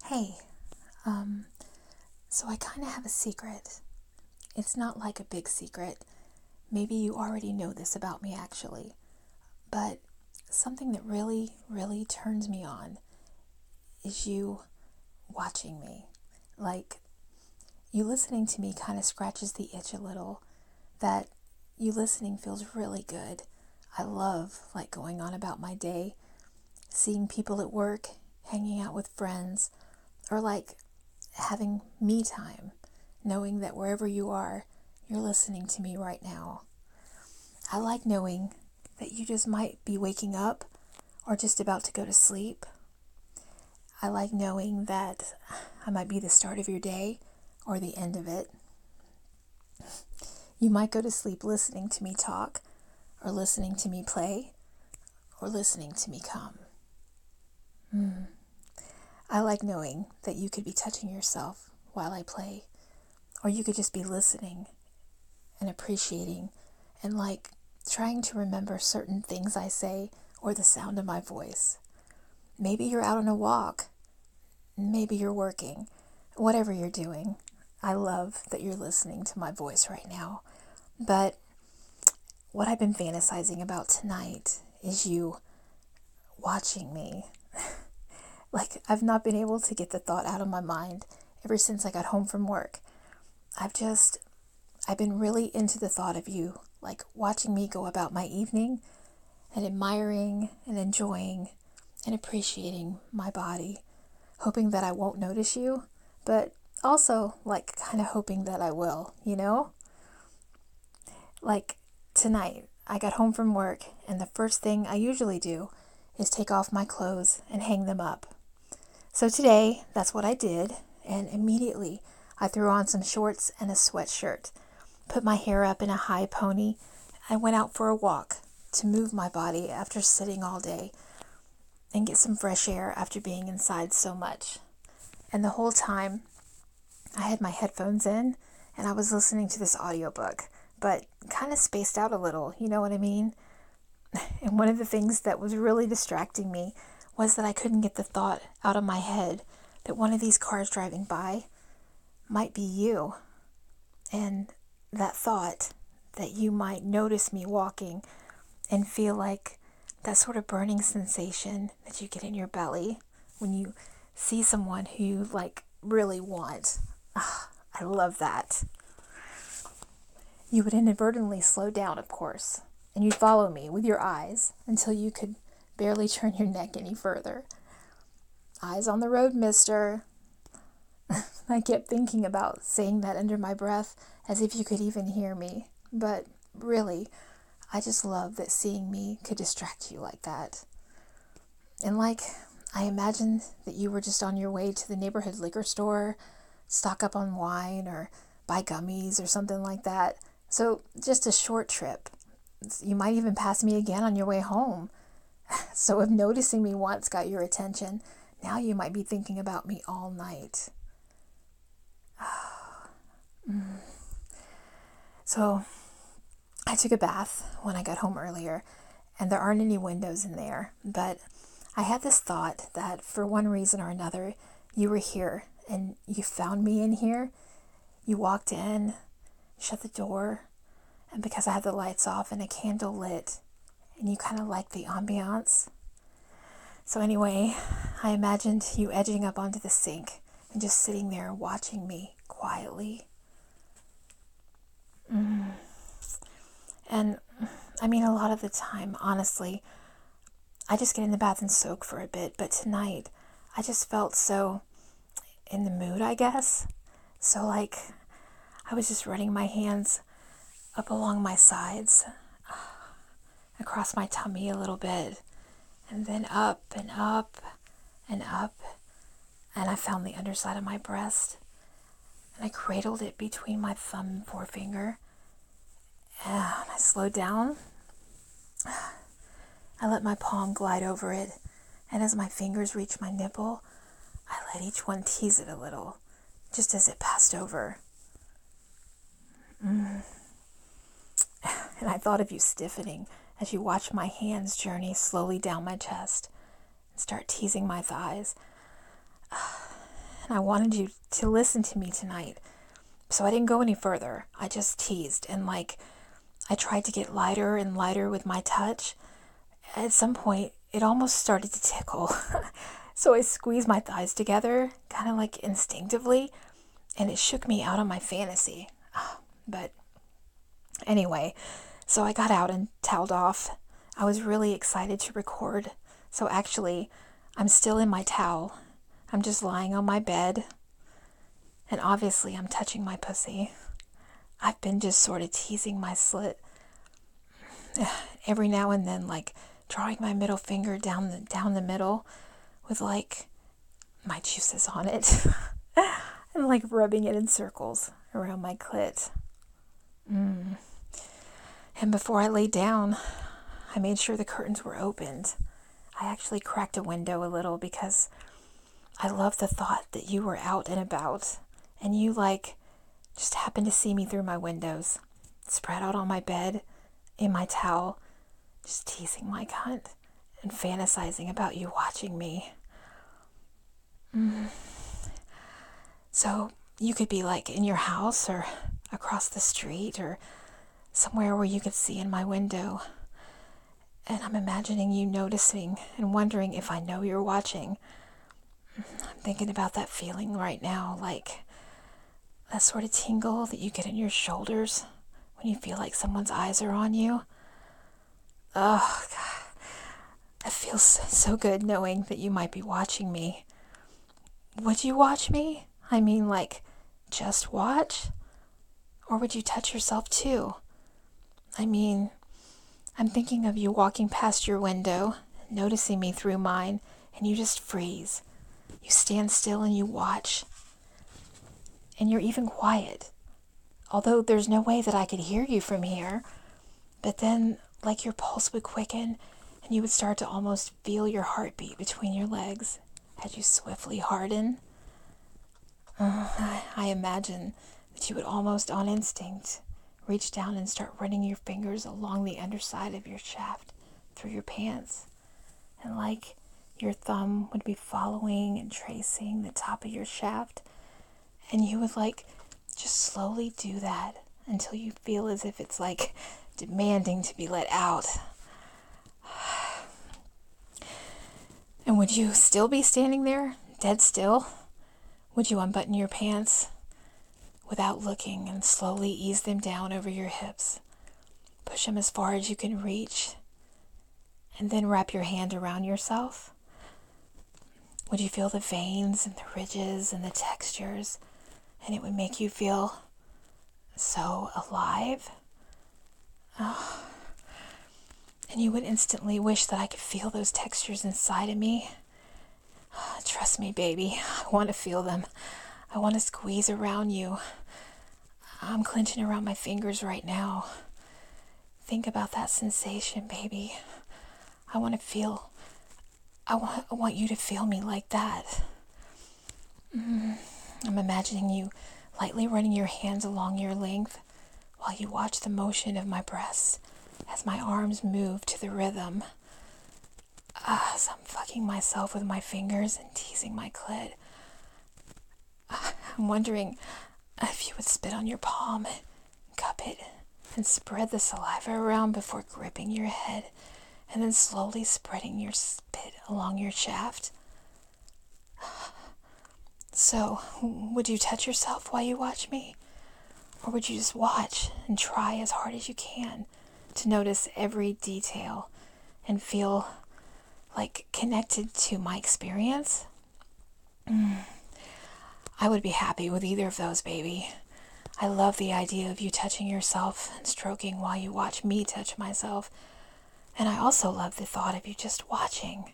Hey, so I kind of have a secret. It's not like a big secret. Maybe you already know this about me actually. But something that really, really turns me on is you watching me. Like, you listening to me kind of scratches the itch a little. That you listening feels really good. I love, going on about my day, seeing people at work, hanging out with friends, or having me time, knowing that wherever you are, you're listening to me right now. I like knowing that you just might be waking up or just about to go to sleep. I like knowing that I might be the start of your day or the end of it. You might go to sleep listening to me talk, or listening to me play, or listening to me come. I like knowing that you could be touching yourself while I play, or you could just be listening and appreciating and trying to remember certain things I say or the sound of my voice. Maybe you're out on a walk. Maybe you're working. Whatever you're doing, I love that you're listening to my voice right now. But what I've been fantasizing about tonight is you watching me. I've not been able to get the thought out of my mind ever since I got home from work. I've been really into the thought of you, watching me go about my evening and admiring and enjoying and appreciating my body, hoping that I won't notice you, but also kind of hoping that I will, you know? Tonight, I got home from work and the first thing I usually do is take off my clothes and hang them up. So today, that's what I did, and immediately I threw on some shorts and a sweatshirt, put my hair up in a high pony. I went out for a walk to move my body after sitting all day and get some fresh air after being inside so much. And the whole time, I had my headphones in and I was listening to this audiobook, but kind of spaced out a little, you know what I mean? And one of the things that was really distracting me was that I couldn't get the thought out of my head that one of these cars driving by might be you. And that thought that you might notice me walking and feel that sort of burning sensation that you get in your belly when you see someone who you really want. I love that. You would inadvertently slow down, of course, and you'd follow me with your eyes until you could barely turn your neck any further. Eyes on the road, mister. I kept thinking about saying that under my breath as if you could even hear me, but really, I just love that seeing me could distract you like that. And I imagined that you were just on your way to the neighborhood liquor store, stock up on wine or buy gummies or something like that. So just a short trip. You might even pass me again on your way home. So if noticing me once got your attention, now you might be thinking about me all night. So I took a bath when I got home earlier, and there aren't any windows in there, but I had this thought that for one reason or another, you were here and you found me in here. You walked in, shut the door, and because I had the lights off and a candle lit, and you kind of liked the ambiance. So anyway, I imagined you edging up onto the sink and just sitting there watching me quietly. And I mean, a lot of the time, honestly, I just get in the bath and soak for a bit, but tonight, I just felt so in the mood, I guess. So I was just running my hands up along my sides, across my tummy a little bit, and then up and up and up, and I found the underside of my breast, and I cradled it between my thumb and forefinger, and I slowed down. I let my palm glide over it, and as my fingers reached my nipple, I let each one tease it a little, just as it passed over. And I thought of you stiffening as you watched my hands journey slowly down my chest and start teasing my thighs. and I wanted you to listen to me tonight. So I didn't go any further. I just teased and I tried to get lighter and lighter with my touch. At some point, it almost started to tickle. So I squeezed my thighs together, kind of like instinctively, and it shook me out of my fantasy. But anyway, so I got out and toweled off. I was really excited to record. So actually, I'm still in my towel. I'm just lying on my bed. And obviously, I'm touching my pussy. I've been just sort of teasing my slit every now and then, drawing my middle finger down the middle with my juices on it and rubbing it in circles around my clit. And before I laid down, I made sure the curtains were opened. I actually cracked a window a little because I love the thought that you were out and about and you just happened to see me through my windows, spread out on my bed in my towel, just teasing my cunt and fantasizing about you watching me. So you could be in your house or across the street or somewhere where you could see in my window. And I'm imagining you noticing and wondering if I know you're watching. I'm thinking about that feeling right now, that sort of tingle that you get in your shoulders when you feel like someone's eyes are on you. Oh, God. It feels so good knowing that you might be watching me. Would you watch me? I mean, just watch? Or would you touch yourself too? I mean, I'm thinking of you walking past your window, noticing me through mine, and you just freeze. You stand still and you watch. And you're even quiet. Although there's no way that I could hear you from here. But then, your pulse would quicken, and you would start to almost feel your heartbeat between your legs as you swiftly harden. I imagine that you would almost on instinct reach down and start running your fingers along the underside of your shaft through your pants. And your thumb would be following and tracing the top of your shaft. And you would just slowly do that until you feel as if it's demanding to be let out. And would you still be standing there, dead still? Would you unbutton your pants without looking and slowly ease them down over your hips? Push them as far as you can reach, and then wrap your hand around yourself? Would you feel the veins and the ridges and the textures, and it would make you feel so alive? Oh. And you would instantly wish that I could feel those textures inside of me. Trust me, baby, I want to feel them. I want to squeeze around you. I'm clenching around my fingers right now. Think about that sensation, baby. I want you to feel me like that. I'm imagining you lightly running your hands along your length while you watch the motion of my breasts as my arms move to the rhythm. As I'm fucking myself with my fingers and teasing my clit. I'm wondering if you would spit on your palm, cup it, and spread the saliva around before gripping your head and then slowly spreading your spit along your shaft. So, would you touch yourself while you watch me? Or would you just watch and try as hard as you can to notice every detail and feel connected to my experience? I would be happy with either of those, baby. I love the idea of you touching yourself and stroking while you watch me touch myself. And I also love the thought of you just watching.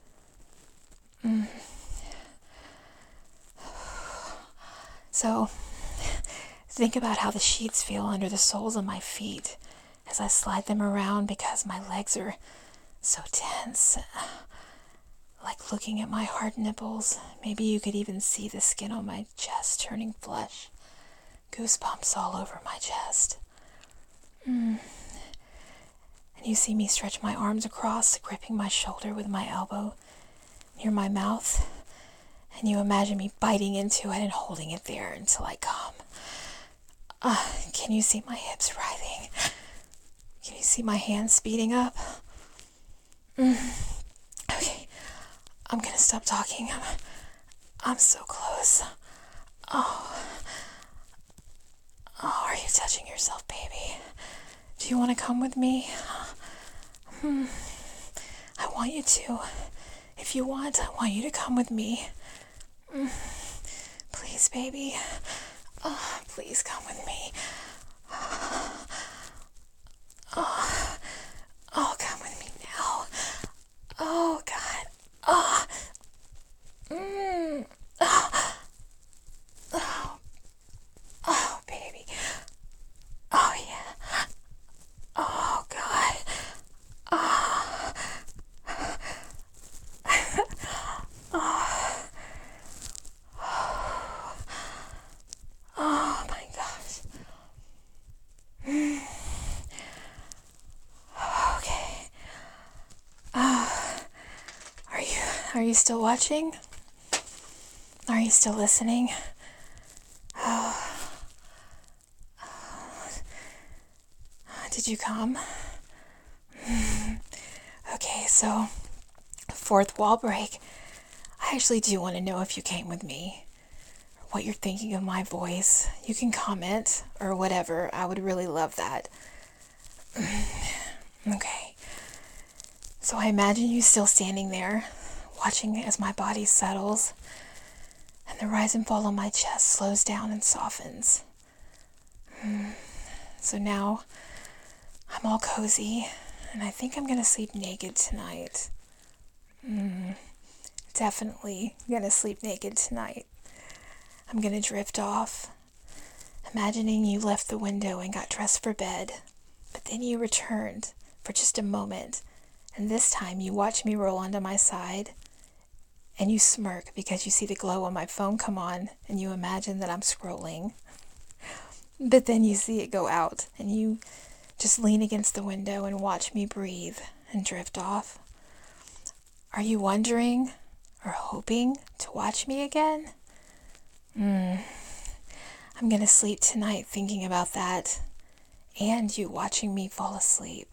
So, think about how the sheets feel under the soles of my feet as I slide them around because my legs are so tense. Looking at my hard nipples. Maybe you could even see the skin on my chest turning flesh. Goosebumps all over my chest. And you see me stretch my arms across, gripping my shoulder with my elbow near my mouth. and you imagine me biting into it and holding it there until I come. Can you see my hips writhing? Can you see my hands speeding up? Okay, I'm gonna stop talking. I'm so close. Oh, are you touching yourself, baby? Do you want to come with me? I want you to. If you want, I want you to come with me. Please, baby. Please come with me. Oh, come with me now. Oh, God. Oh, baby. Oh, yeah. Oh, God. Oh, my gosh. Okay. Are you still watching? Are you still listening? Did you come? Okay, so fourth wall break. I actually do want to know if you came with me, what you're thinking of my voice. You can comment or whatever. I would really love that. Okay. So I imagine you still standing there, watching as my body settles, and the rise and fall on my chest slows down and softens. So now I'm all cozy, and I think I'm gonna sleep naked tonight. Definitely gonna sleep naked tonight. I'm gonna drift off, imagining you left the window and got dressed for bed, but then you returned for just a moment, and this time you watch me roll onto my side, and you smirk because you see the glow on my phone come on, and you imagine that I'm scrolling. But then you see it go out, and you just lean against the window and watch me breathe and drift off. Are you wondering or hoping to watch me again? I'm gonna sleep tonight thinking about that and you watching me fall asleep.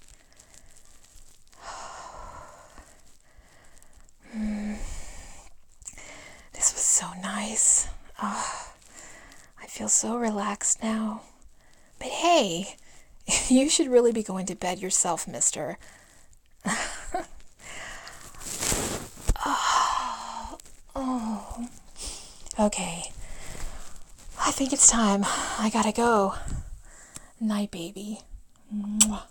This was so nice. I feel so relaxed now. But hey, you should really be going to bed yourself, mister. Okay. I think it's time. I gotta go. Night, baby. Mwah.